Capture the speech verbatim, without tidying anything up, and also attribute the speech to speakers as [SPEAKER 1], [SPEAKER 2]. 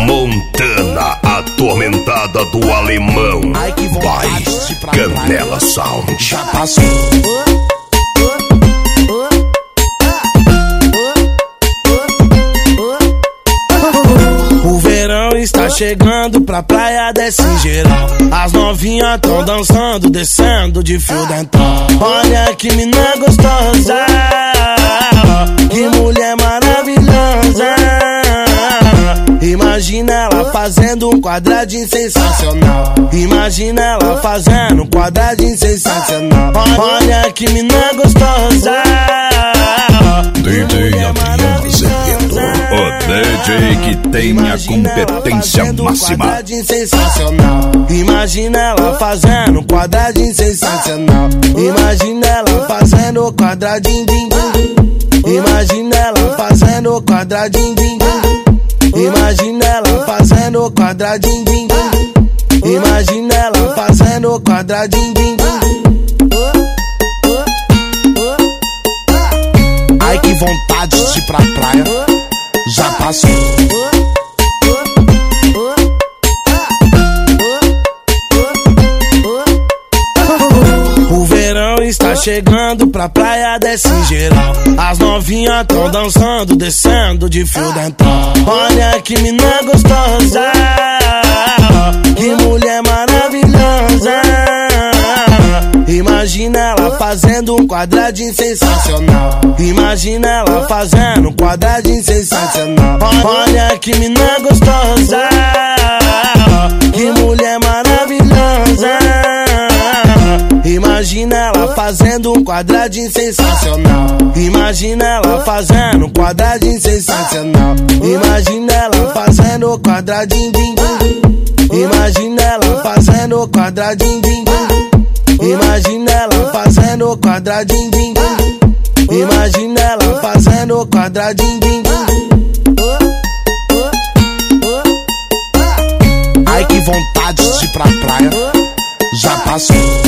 [SPEAKER 1] Montana, atormentada do alemão. Vai, Canela Sound.
[SPEAKER 2] Já passou. O verão está chegando, pra praia desce geral. As novinhas tão dançando, descendo de fio dental. Olha que mina gostosa, que mulher maravilhosa. Imagina ela fazendo um quadradinho sensacional. Imagina ela fazendo um quadradinho sensacional. Olha que mina gostosa,
[SPEAKER 1] D J Adriano Azevedo, o D J que tem a competência máxima.
[SPEAKER 2] Quadradinho sensacional. Imagina ela fazendo um quadradinho sensacional. Imagina ela fazendo quadradinho din din. Imagina ela fazendo quadradinho din din. Imagina ela fazendo quadradinho din din. Imagina ela fazendo quadradinho din din. Ai que vontade de ir pra praia, já passou. O verão está chegando, pra praia desce geral. As novinhas tão dançando, descendo de fio dental. Olha que mina gostosa, que mulher maravilhosa. Imagina ela fazendo um quadradinho sensacional. Imagina ela fazendo um quadradinho sensacional. Olha que mina gostosa, que mulher maravilhosa. Imagina ela fazendo um quadradinho sensacional. Imagina ela fazendo um quadradinho sensacional. Imagina ela fazendo quadradinho din din. Imagina ela fazendo quadradinho din din. Imagina ela fazendo quadradinho din din. Imagina ela fazendo quadradinho din din. Ai que vontade de ir pra praia, já passou.